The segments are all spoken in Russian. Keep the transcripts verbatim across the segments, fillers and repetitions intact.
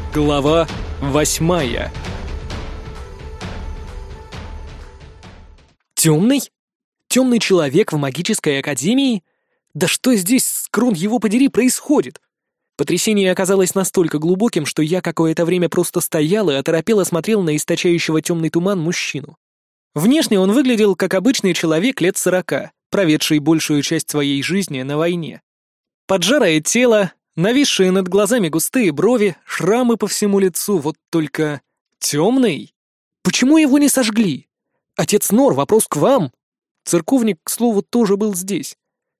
Глава восьмая. Темный? Темный человек в магической академии? Да что здесь, скрун его подери, происходит? Потрясение оказалось настолько глубоким, что я какое-то время просто стоял и оторопело смотрел на источающего темный туман мужчину. Внешне он выглядел как обычный человек лет сорока, проведший большую часть своей жизни на войне. Поджарое тело, нависшие над глазами густые брови, шрамы по всему лицу, вот только... темный? Почему его не сожгли? Отец Нор, вопрос к вам. Церковник, к слову, тоже был здесь.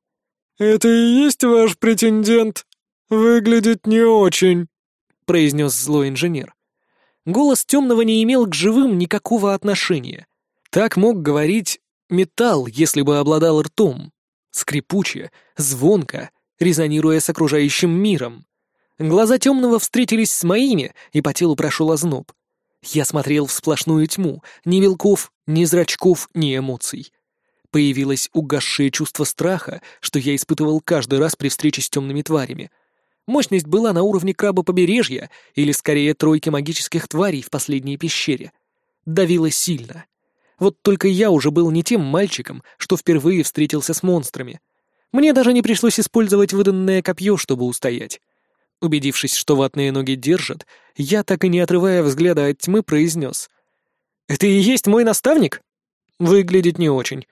«Это и есть ваш претендент? Выглядит не очень», — произнес злой инженер. Голос темного не имел к живым никакого отношения. Так мог говорить металл, если бы обладал ртом. Скрипуче, звонко, резонируя с окружающим миром. Глаза темного встретились с моими, и по телу прошел озноб. Я смотрел в сплошную тьму, ни белков, ни зрачков, ни эмоций. Появилось угасшее чувство страха, что я испытывал каждый раз при встрече с темными тварями. Мощность была на уровне краба побережья, или скорее тройки магических тварей в последней пещере. Давило сильно. Вот только я уже был не тем мальчиком, что впервые встретился с монстрами. Мне даже не пришлось использовать выданное копье, чтобы устоять. Убедившись, что ватные ноги держат, я, так и не отрывая взгляда от тьмы, произнес. «Это и есть мой наставник?» Выглядит не очень.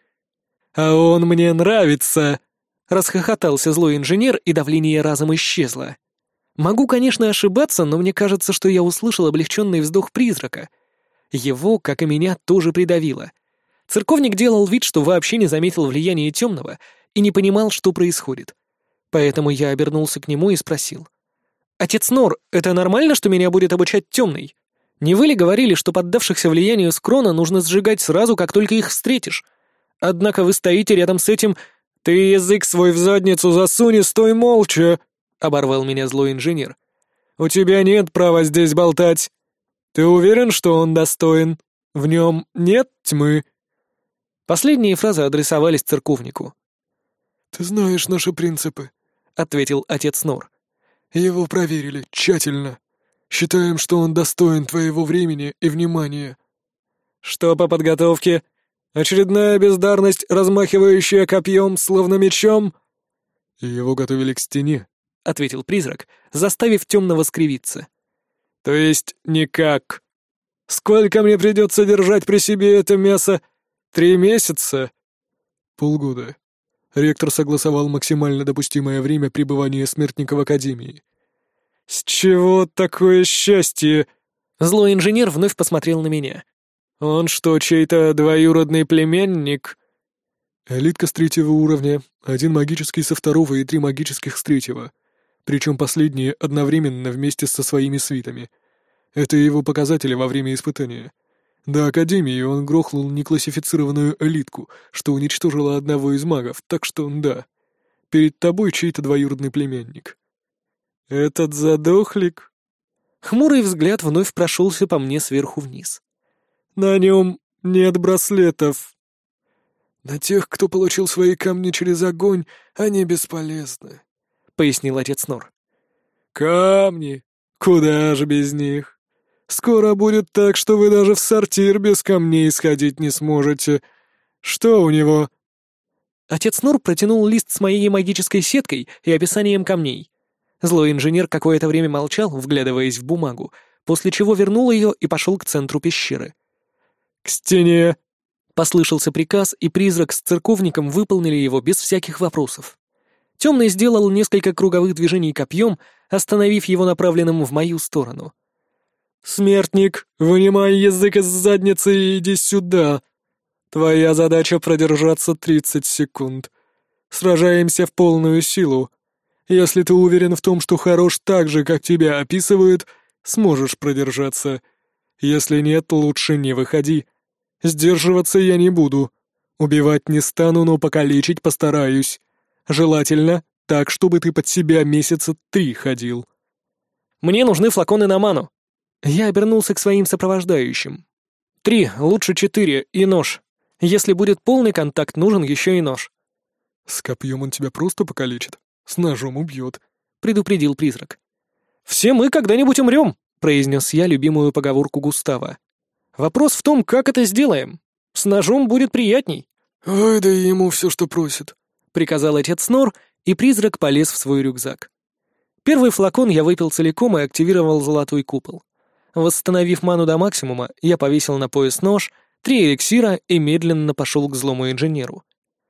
«А он мне нравится!» Расхохотался злой инженер, и давление разом исчезло. Могу, конечно, ошибаться, но мне кажется, что я услышал облегченный вздох призрака. Его, как и меня, тоже придавило. Церковник делал вид, что вообще не заметил влияния темного и не понимал, что происходит. Поэтому я обернулся к нему и спросил. «Отец Нор, это нормально, что меня будет обучать темный? Не вы ли говорили, что поддавшихся влиянию скрона нужно сжигать сразу, как только их встретишь? Однако вы стоите рядом с этим...» «Ты язык свой в задницу засунь и стой молча!» — оборвал меня злой инженер. «У тебя нет права здесь болтать. Ты уверен, что он достоин? В нем нет тьмы?» Последние фразы адресовались церковнику. «Ты знаешь наши принципы», — ответил отец Нор. «Его проверили тщательно. Считаем, что он достоин твоего времени и внимания». «Что по подготовке? Очередная бездарность, размахивающая копьем, словно мечом?» «Его готовили к стене», — ответил призрак, заставив темного скривиться. «То есть никак. Сколько мне придется держать при себе это мясо? Три месяца?» «Полгода. Ректор согласовал максимально допустимое время пребывания смертника в Академии». «С чего такое счастье?» Злой инженер вновь посмотрел на меня. «Он что, чей-то двоюродный племянник?» «Элитка с третьего уровня, один магический со второго и три магических с третьего. Причем последние одновременно вместе со своими свитами. Это его показатели во время испытания. До Академии он грохнул неклассифицированную элитку, что уничтожило одного из магов, так что да. Перед тобой чей-то двоюродный племянник». «Этот задохлик?» Хмурый взгляд вновь прошелся по мне сверху вниз. «На нем нет браслетов». «На тех, кто получил свои камни через огонь, они бесполезны», — пояснил отец Нор. «Камни? Куда же без них? Скоро будет так, что вы даже в сортир без камней сходить не сможете. Что у него?» Отец Нор протянул лист с моей магической сеткой и описанием камней. Злой инженер какое-то время молчал, вглядываясь в бумагу, после чего вернул ее и пошел к центру пещеры. «К стене!» — послышался приказ, и призрак с церковником выполнили его без всяких вопросов. Темный сделал несколько круговых движений копьем, остановив его направленным в мою сторону. «Смертник, вынимай язык из задницы и иди сюда. Твоя задача продержаться тридцать секунд. Сражаемся в полную силу. Если ты уверен в том, что хорош так же, как тебя описывают, сможешь продержаться. Если нет, лучше не выходи. Сдерживаться я не буду. Убивать не стану, но покалечить постараюсь. Желательно так, чтобы ты под себя месяца три ходил». «Мне нужны флаконы на ману». Я обернулся к своим сопровождающим. «Три, лучше четыре, и нож. Если будет полный контакт, нужен еще и нож». «С копьем он тебя просто покалечит, с ножом убьет», — предупредил призрак. «Все мы когда-нибудь умрем», — произнес я любимую поговорку Густава. «Вопрос в том, как это сделаем. С ножом будет приятней». «Ой, да ему все, что просит», — приказал отец Снор, и призрак полез в свой рюкзак. Первый флакон я выпил целиком и активировал золотой купол. Восстановив ману до максимума, я повесил на пояс нож, три эликсира и медленно пошел к злому инженеру.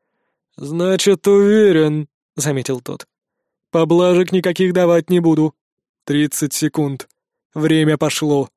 «Значит, уверен», — заметил тот. «Поблажек никаких давать не буду. Тридцать секунд. Время пошло.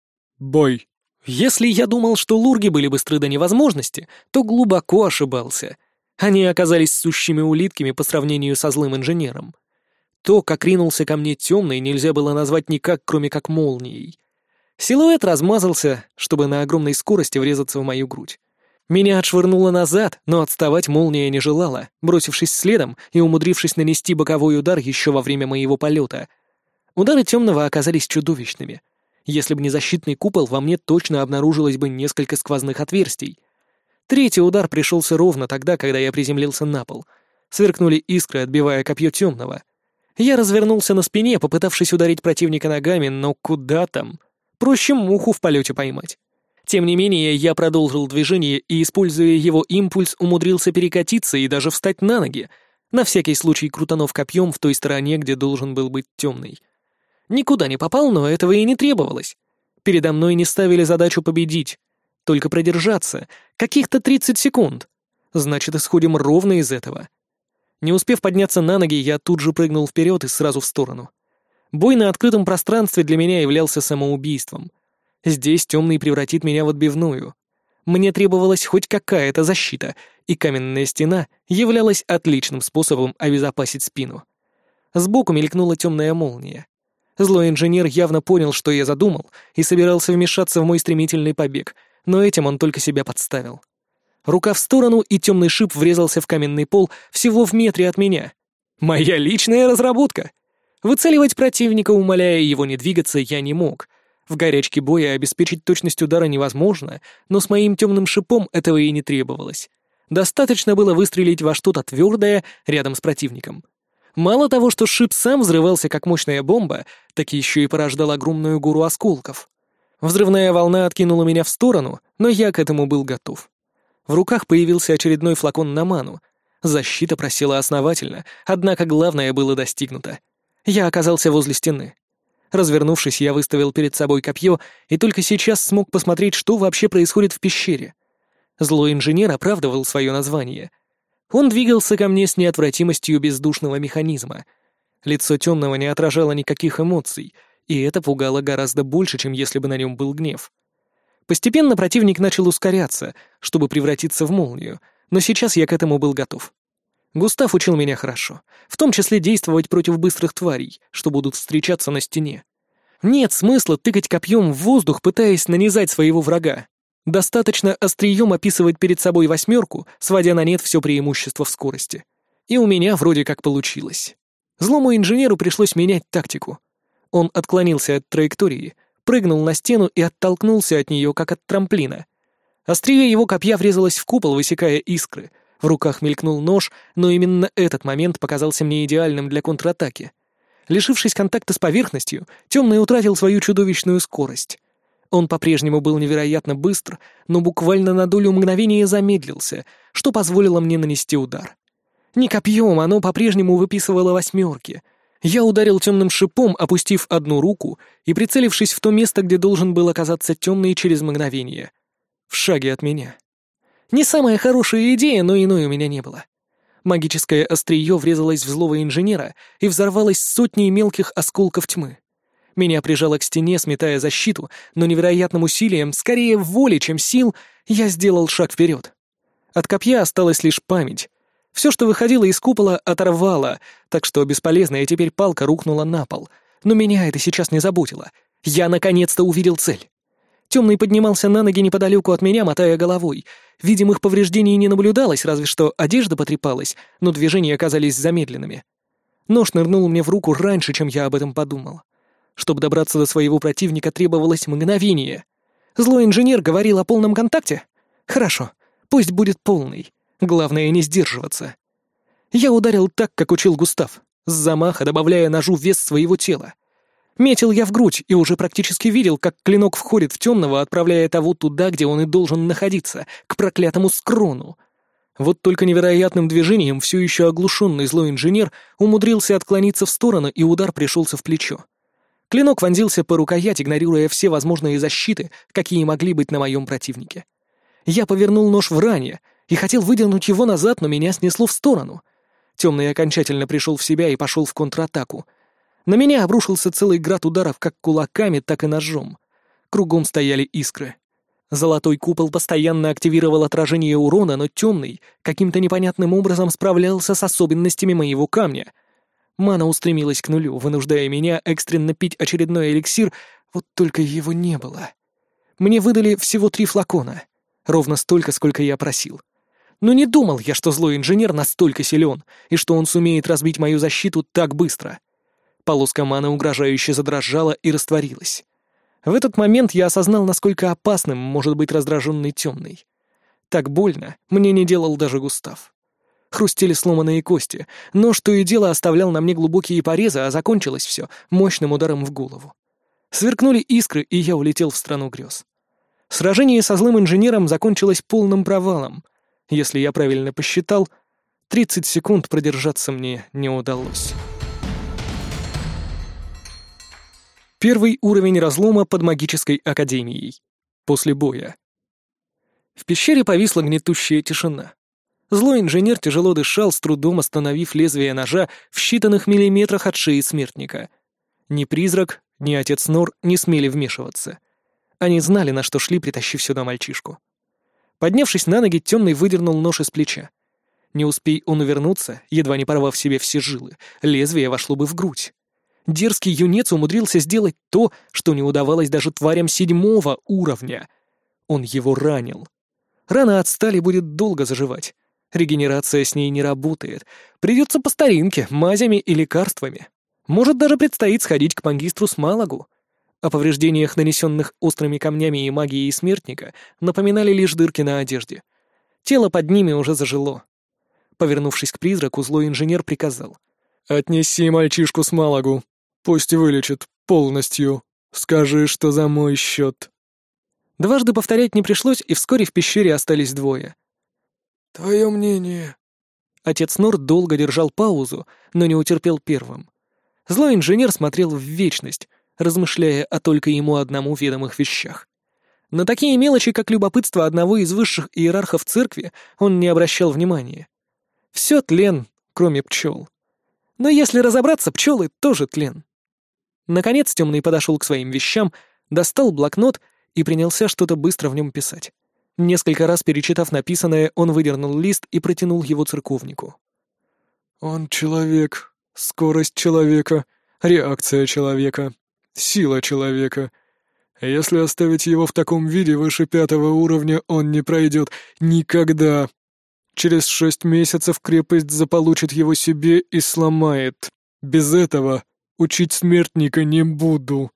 Бой». Если я думал, что лурги были быстры до невозможности, то глубоко ошибался. Они оказались сущими улитками по сравнению со злым инженером. То, как ринулся ко мне темный, нельзя было назвать никак, кроме как молнией. Силуэт размазался, чтобы на огромной скорости врезаться в мою грудь. Меня отшвырнуло назад, но отставать молния не желала, бросившись следом и умудрившись нанести боковой удар еще во время моего полета. Удары темного оказались чудовищными. Если бы не защитный купол, во мне точно обнаружилось бы несколько сквозных отверстий. Третий удар пришелся ровно тогда, когда я приземлился на пол. Сверкнули искры, отбивая копье темного. Я развернулся на спине, попытавшись ударить противника ногами, но куда там? Проще муху в полете поймать. Тем не менее, я продолжил движение и, используя его импульс, умудрился перекатиться и даже встать на ноги, на всякий случай крутанув копьем в той стороне, где должен был быть темный. Никуда не попал, но этого и не требовалось. Передо мной не ставили задачу победить, только продержаться, каких-то тридцать секунд. Значит, исходим ровно из этого. Не успев подняться на ноги, я тут же прыгнул вперед и сразу в сторону. Бой на открытом пространстве для меня являлся самоубийством. Здесь темный превратит меня в отбивную. Мне требовалась хоть какая-то защита, и каменная стена являлась отличным способом обезопасить спину. Сбоку мелькнула темная молния. Злой инженер явно понял, что я задумал, и собирался вмешаться в мой стремительный побег, но этим он только себя подставил. Рука в сторону, и темный шип врезался в каменный пол всего в метре от меня. Моя личная разработка! Выцеливать противника, умоляя его не двигаться, я не мог. В горячке боя обеспечить точность удара невозможно, но с моим темным шипом этого и не требовалось. Достаточно было выстрелить во что-то твердое рядом с противником. Мало того, что шип сам взрывался как мощная бомба, так еще и порождал огромную гору осколков. Взрывная волна откинула меня в сторону, но я к этому был готов. В руках появился очередной флакон на ману. Защита просела основательно, однако главное было достигнуто. Я оказался возле стены. Развернувшись, я выставил перед собой копье и только сейчас смог посмотреть, что вообще происходит в пещере. Злой инженер оправдывал свое название. Он двигался ко мне с неотвратимостью бездушного механизма. Лицо темного не отражало никаких эмоций, и это пугало гораздо больше, чем если бы на нем был гнев. Постепенно противник начал ускоряться, чтобы превратиться в молнию, но сейчас я к этому был готов. Густав учил меня хорошо, в том числе действовать против быстрых тварей, что будут встречаться на стене. Нет смысла тыкать копьем в воздух, пытаясь нанизать своего врага. Достаточно острием описывать перед собой восьмерку, сводя на нет все преимущество в скорости. И у меня вроде как получилось. Злому инженеру пришлось менять тактику. Он отклонился от траектории, прыгнул на стену и оттолкнулся от нее, как от трамплина. Острие его копья врезалось в купол, высекая искры. В руках мелькнул нож, но именно этот момент показался мне идеальным для контратаки. Лишившись контакта с поверхностью, темный утратил свою чудовищную скорость. Он по-прежнему был невероятно быстр, но буквально на долю мгновения замедлился, что позволило мне нанести удар. Не копьем, оно по-прежнему выписывало восьмерки. Я ударил темным шипом, опустив одну руку и прицелившись в то место, где должен был оказаться темный через мгновение. В шаге от меня. Не самая хорошая идея, но иной у меня не было. Магическое острие врезалось в злого инженера и взорвалось сотней мелких осколков тьмы. Меня прижало к стене, сметая защиту, но невероятным усилием, скорее воли, чем сил, я сделал шаг вперед. От копья осталась лишь память. Все, что выходило из купола, оторвало, так что бесполезная теперь палка рухнула на пол. Но меня это сейчас не заботило. Я наконец-то увидел цель. Темный поднимался на ноги неподалеку от меня, мотая головой. Видимых повреждений не наблюдалось, разве что одежда потрепалась, но движения оказались замедленными. Нож нырнул мне в руку раньше, чем я об этом подумал. Чтобы добраться до своего противника, требовалось мгновение. Злой инженер говорил о полном контакте? Хорошо, пусть будет полный. Главное не сдерживаться. Я ударил так, как учил Густав, с замаха добавляя ножу вес своего тела. Метил я в грудь и уже практически видел, как клинок входит в темного, отправляя того туда, где он и должен находиться, к проклятому скрону. Вот только невероятным движением все еще оглушенный злой инженер умудрился отклониться в сторону, и удар пришелся в плечо. Клинок вонзился по рукоять, игнорируя все возможные защиты, какие могли быть на моем противнике. Я повернул нож в ране и хотел выдернуть его назад, но меня снесло в сторону. Темный окончательно пришел в себя и пошел в контратаку. На меня обрушился целый град ударов как кулаками, так и ножом. Кругом стояли искры. Золотой купол постоянно активировал отражение урона, но темный каким-то непонятным образом справлялся с особенностями моего камня. Мана устремилась к нулю, вынуждая меня экстренно пить очередной эликсир, вот только его не было. Мне выдали всего три флакона, ровно столько, сколько я просил. Но не думал я, что злой инженер настолько силен, и что он сумеет разбить мою защиту так быстро. Полоска маны угрожающе задрожала и растворилась. В этот момент я осознал, насколько опасным может быть раздраженный темный. Так больно мне не делал даже Густав. Хрустели сломанные кости, но что и дело оставлял на мне глубокие порезы, а закончилось все мощным ударом в голову. Сверкнули искры, и я улетел в страну грез. Сражение со злым инженером закончилось полным провалом. Если я правильно посчитал, тридцать секунд продержаться мне не удалось. Первый уровень разлома под магической академией. После боя. В пещере повисла гнетущая тишина. Злой инженер тяжело дышал, с трудом остановив лезвие ножа в считанных миллиметрах от шеи смертника. Ни призрак, ни отец Нор не смели вмешиваться. Они знали, на что шли, притащив сюда мальчишку. Поднявшись на ноги, темный выдернул нож из плеча. Не успей он увернуться, едва не порвав себе все жилы, лезвие вошло бы в грудь. Дерзкий юнец умудрился сделать то, что не удавалось даже тварям седьмого уровня. Он его ранил. Рана от стали будет долго заживать. Регенерация с ней не работает. Придется по старинке, мазями и лекарствами. Может, даже предстоит сходить к магистру Смалагу. О повреждениях, нанесенных острыми камнями и магией смертника, напоминали лишь дырки на одежде. Тело под ними уже зажило. Повернувшись к призраку, злой инженер приказал: «Отнеси мальчишку Смалагу. Пусть вылечит полностью. Скажи, что за мой счет». Дважды повторять не пришлось, и вскоре в пещере остались двое. «Твое мнение?» Отец Нор долго держал паузу, но не утерпел первым. Злой инженер смотрел в вечность, размышляя о только ему одному ведомых вещах. На такие мелочи, как любопытство одного из высших иерархов церкви, он не обращал внимания. Все тлен, кроме пчел. Но если разобраться, пчелы тоже тлен. Наконец темный подошел к своим вещам, достал блокнот и принялся что-то быстро в нем писать. Несколько раз перечитав написанное, он выдернул лист и протянул его церковнику. «Он человек, скорость человека, реакция человека, сила человека. Если оставить его в таком виде выше пятого уровня, он не пройдет никогда. Через шесть месяцев крепость заполучит его себе и сломает. Без этого учить смертника не буду».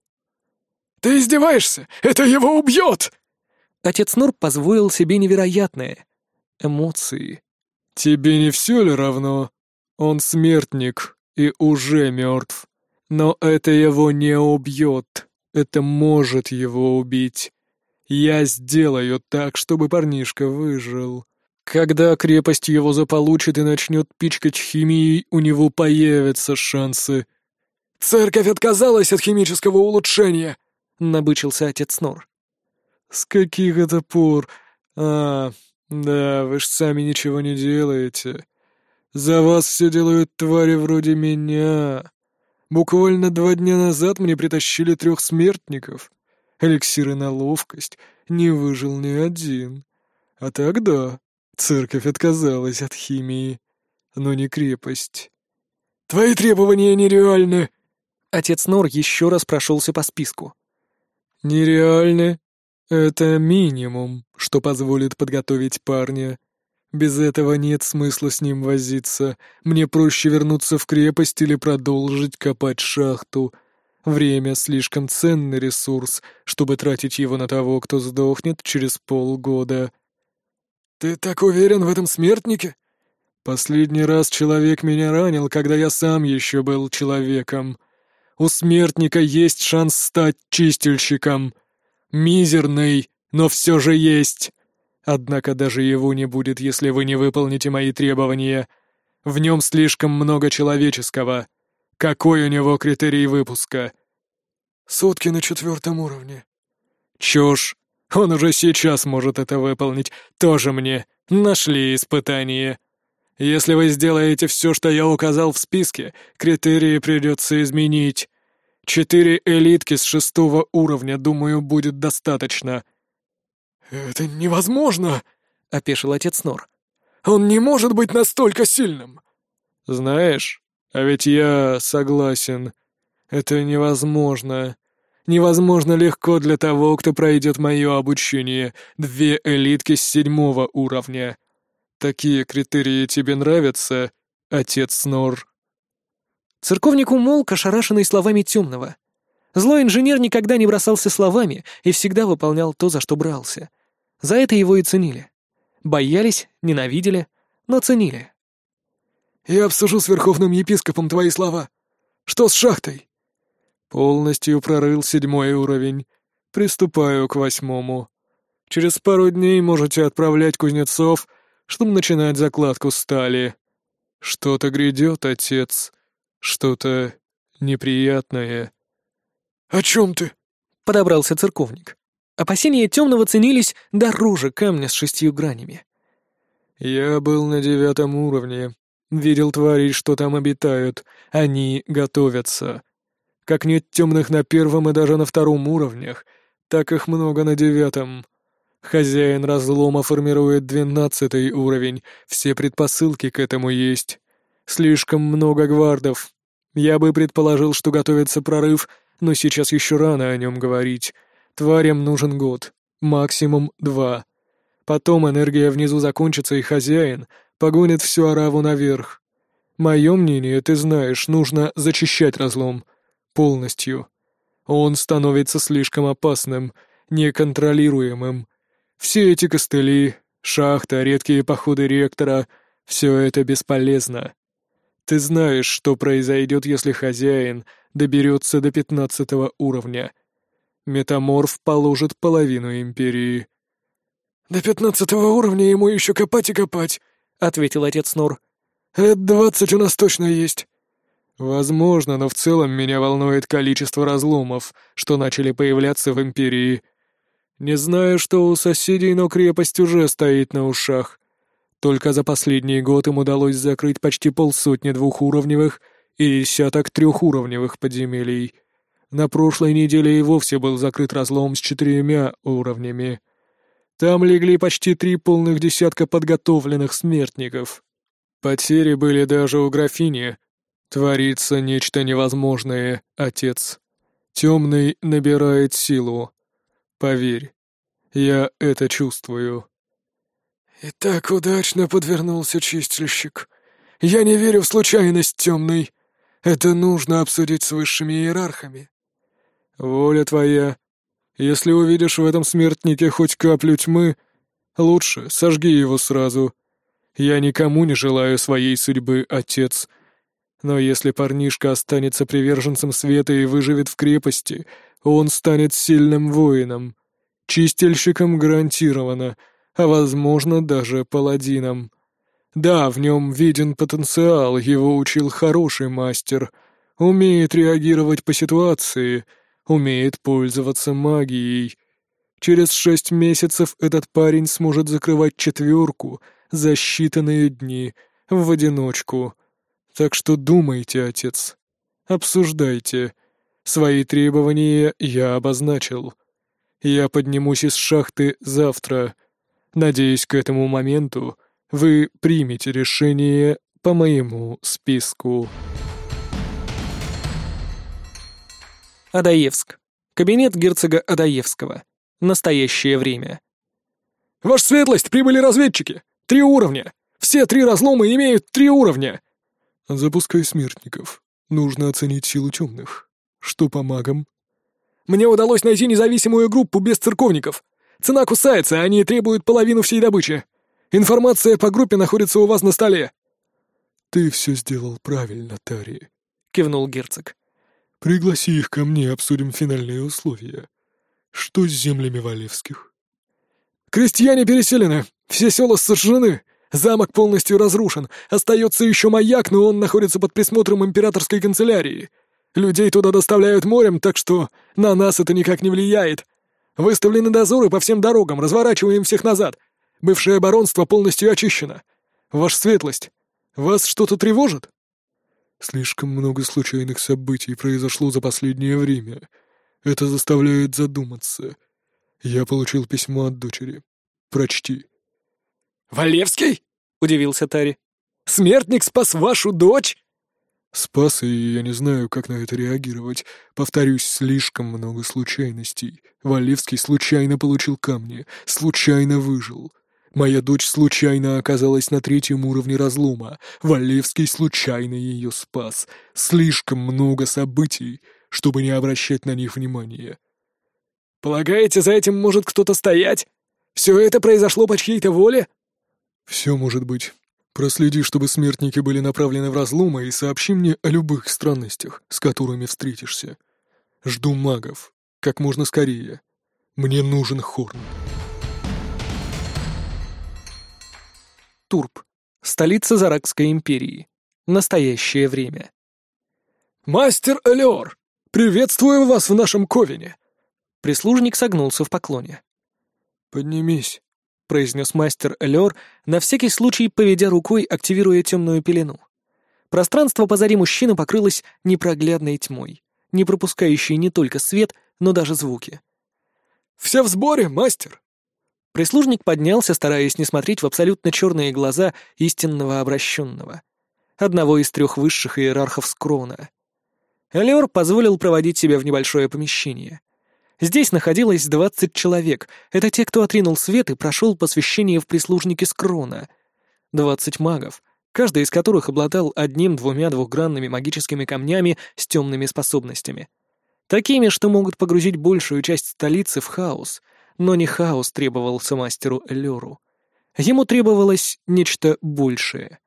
«Ты издеваешься? Это его убьет!» Отец Нор позволил себе невероятное. Эмоции. «Тебе не все ли равно? Он смертник и уже мертв. Но это его не убьет. Это может его убить. Я сделаю так, чтобы парнишка выжил. Когда крепость его заполучит и начнет пичкать химией, у него появятся шансы». «Церковь отказалась от химического улучшения!» — набычился отец Нор. «С каких это пор? А, да, вы ж сами ничего не делаете. За вас все делают твари вроде меня. Буквально два дня назад мне притащили трех смертников. Эликсиры на ловкость, не выжил ни один. А тогда церковь отказалась от химии, но не крепость. Твои требования нереальны!» Отец Нор еще раз прошелся по списку. «Нереальны? Это минимум, что позволит подготовить парня. Без этого нет смысла с ним возиться. Мне проще вернуться в крепость или продолжить копать шахту. Время — слишком ценный ресурс, чтобы тратить его на того, кто сдохнет через полгода». «Ты так уверен в этом смертнике?» «Последний раз человек меня ранил, когда я сам еще был человеком. У смертника есть шанс стать чистильщиком. Мизерный, но все же есть. Однако даже его не будет, если вы не выполните мои требования. В нем слишком много человеческого. Какой у него критерий выпуска? Сутки на четвертом уровне. Чушь. Он уже сейчас может это выполнить. Тоже мне. Нашли испытание. Если вы сделаете все, что я указал в списке, критерии придется изменить. Четыре элитки с шестого уровня, думаю, будет достаточно. «Это невозможно!» — опешил отец Нор. «Он не может быть настолько сильным!» «Знаешь, а ведь я согласен. Это невозможно. Невозможно легко для того, кто пройдет мое обучение. Две элитки с седьмого уровня. Такие критерии тебе нравятся, отец Нор?» Церковник умолк, ошарашенный словами темного. Злой инженер никогда не бросался словами и всегда выполнял то, за что брался. За это его и ценили. Боялись, ненавидели, но ценили. «Я обсужу с верховным епископом твои слова. Что с шахтой?» «Полностью прорыл седьмой уровень. Приступаю к восьмому. Через пару дней можете отправлять кузнецов, чтобы начинать закладку стали. Что-то грядет, отец. Что-то неприятное». «О чем ты?» — подобрался церковник. Опасения темного ценились дороже камня с шестью гранями. «Я был на девятом уровне. Видел тварей, что там обитают. Они готовятся. Как нет темных на первом и даже на втором уровнях, так их много на девятом. Хозяин разлома формирует двенадцатый уровень, все предпосылки к этому есть. Слишком много гвардов. Я бы предположил, что готовится прорыв, но сейчас еще рано о нем говорить. Тварям нужен год, максимум два. Потом энергия внизу закончится, и хозяин погонит всю ораву наверх. Мое мнение, ты знаешь, нужно зачищать разлом. Полностью. Он становится слишком опасным, неконтролируемым. Все эти костыли, шахта, редкие походы ректора — все это бесполезно. Ты знаешь, что произойдет, если хозяин доберется до пятнадцатого уровня. Метаморф положит половину империи. «До пятнадцатого уровня ему еще копать и копать», — ответил отец Нор. «Лет двадцать у нас точно есть». «Возможно, но в целом меня волнует количество разломов, что начали появляться в империи. Не знаю, что у соседей, но крепость уже стоит на ушах. Только за последний год им удалось закрыть почти полсотни двухуровневых и десяток трехуровневых подземелий. На прошлой неделе и вовсе был закрыт разлом с четырьмя уровнями. Там легли почти три полных десятка подготовленных смертников. Потери были даже у графини. Творится нечто невозможное, отец. Темный набирает силу. Поверь, я это чувствую». «И так удачно подвернулся чистильщик. Я не верю в случайность, темный. Это нужно обсудить с высшими иерархами». «Воля твоя. Если увидишь в этом смертнике хоть каплю тьмы, лучше сожги его сразу. Я никому не желаю своей судьбы, отец. Но если парнишка останется приверженцем света и выживет в крепости, он станет сильным воином, чистильщиком гарантированно, а, возможно, даже паладином. Да, в нем виден потенциал, его учил хороший мастер, умеет реагировать по ситуации, умеет пользоваться магией. Через шесть месяцев этот парень сможет закрывать четверку за считанные дни в одиночку. Так что думайте, отец. Обсуждайте. Свои требования я обозначил. Я поднимусь из шахты завтра. Надеюсь, к этому моменту вы примете решение по моему списку». Адаевск. Кабинет герцога Адаевского. Настоящее время. «Ваша светлость, прибыли разведчики! Три уровня! Все три разлома имеют три уровня!» «Запускай смертников. Нужно оценить силу темных. Что по магам?» «Мне удалось найти независимую группу без церковников. Цена кусается, они требуют половину всей добычи. Информация по группе находится у вас на столе». «Ты все сделал правильно, Тари», — кивнул герцог. Пригласи их ко мне, обсудим финальные условия. Что с землями Валевских? Крестьяне переселены, все села сожжены, замок полностью разрушен, остается еще маяк, но он находится под присмотром императорской канцелярии. Людей туда доставляют морем, так что на нас это никак не влияет. Выставлены дозоры по всем дорогам, разворачиваем всех назад. Бывшее баронство полностью очищено. Ваша светлость, вас что-то тревожит? Слишком много случайных событий произошло за последнее время. Это заставляет задуматься. Я получил письмо от дочери. Прочти. «Валевский?» — удивился Тари. «Смертник спас вашу дочь?» Спас, и я не знаю, как на это реагировать. Повторюсь, слишком много случайностей. Валевский случайно получил камни, случайно выжил. Моя дочь случайно оказалась на третьем уровне разлома. Валевский случайно ее спас. Слишком много событий, чтобы не обращать на них внимания. «Полагаете, за этим может кто-то стоять? Все это произошло по чьей-то воле?» «Все может быть. Проследи, чтобы смертники были направлены в разломы, и сообщи мне о любых странностях, с которыми встретишься. Жду магов. Как можно скорее. Мне нужен Хорн». Турб. Столица Заракской империи. Настоящее время. «Мастер Элиор! Приветствую вас в нашем ковене!» Прислужник согнулся в поклоне. «Поднимись», — произнес мастер Элиор, на всякий случай поведя рукой, активируя темную пелену. Пространство позади мужчины покрылось непроглядной тьмой, не пропускающей не только свет, но даже звуки. «Все в сборе, мастер!» Прислужник поднялся, стараясь не смотреть в абсолютно черные глаза истинного обращенного, одного из трех высших иерархов Скрона. Элиор позволил проводить себя в небольшое помещение. Здесь находилось двадцать человек, это те, кто отринул свет и прошел посвящение в прислужники Скрона. Двадцать магов, каждый из которых обладал одним-двумя двухгранными магическими камнями с темными способностями. Такими, что могут погрузить большую часть столицы в хаос. Но не хаос требовался мастеру Элиору. Ему требовалось нечто большее.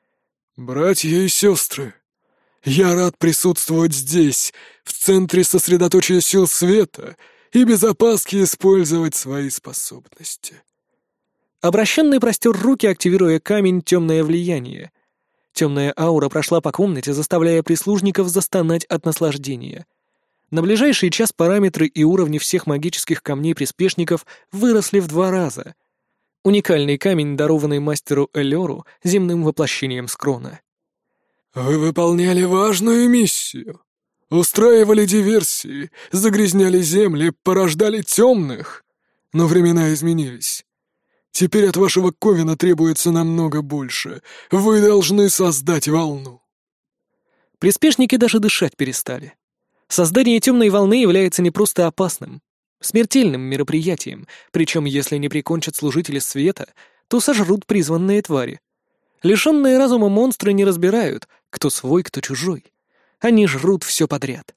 «Братья и сестры, я рад присутствовать здесь, в центре сосредоточия сил света, и без опаски использовать свои способности». Обращенный простер руки, активируя камень «Темное влияние». Темная аура прошла по комнате, заставляя прислужников застонать от наслаждения. На ближайший час параметры и уровни всех магических камней-приспешников выросли в два раза. Уникальный камень, дарованный мастеру Элиору земным воплощением Скрона. «Вы выполняли важную миссию. Устраивали диверсии, загрязняли земли, порождали темных. Но времена изменились. Теперь от вашего ковена требуется намного больше. Вы должны создать волну». Приспешники даже дышать перестали. Создание темной волны является не просто опасным, смертельным мероприятием, причем если не прикончат служители света, то сожрут призванные твари. Лишенные разума монстры не разбирают, кто свой, кто чужой. Они жрут все подряд.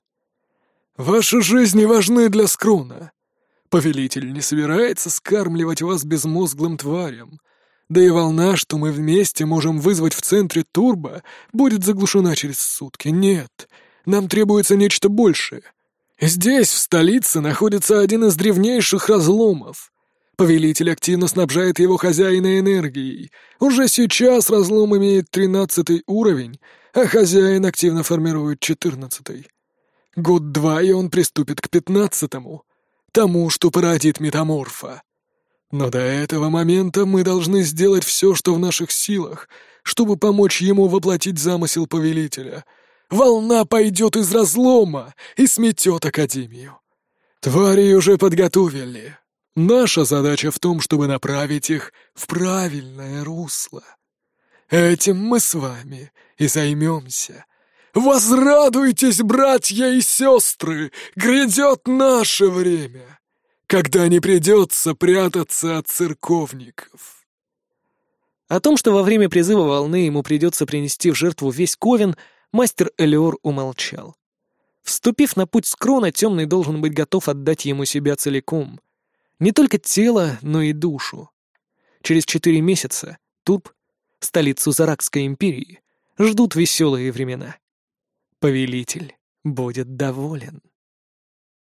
«Ваши жизни важны для Скрона. Повелитель не собирается скармливать вас безмозглым тварям. Да и волна, что мы вместе можем вызвать в центре турбо, будет заглушена через сутки. Нет, нам требуется нечто большее. Здесь, в столице, находится один из древнейших разломов. Повелитель активно снабжает его хозяина энергией. Уже сейчас разлом имеет тринадцатый уровень, а хозяин активно формирует четырнадцатый. Год-два, и он приступит к пятнадцатому, тому, что породит метаморфа. Но до этого момента мы должны сделать все, что в наших силах, чтобы помочь ему воплотить замысел повелителя. Волна пойдет из разлома и сметет Академию. Твари уже подготовили. Наша задача в том, чтобы направить их в правильное русло. Этим мы с вами и займемся. Возрадуйтесь, братья и сестры! Грядет наше время, когда не придется прятаться от церковников». О том, что во время призыва волны ему придется принести в жертву весь ковен, мастер Элиор умолчал. Вступив на путь Скрона, темный должен быть готов отдать ему себя целиком. Не только тело, но и душу. Через четыре месяца Турб, столицу Заракской империи, ждут веселые времена. Повелитель будет доволен.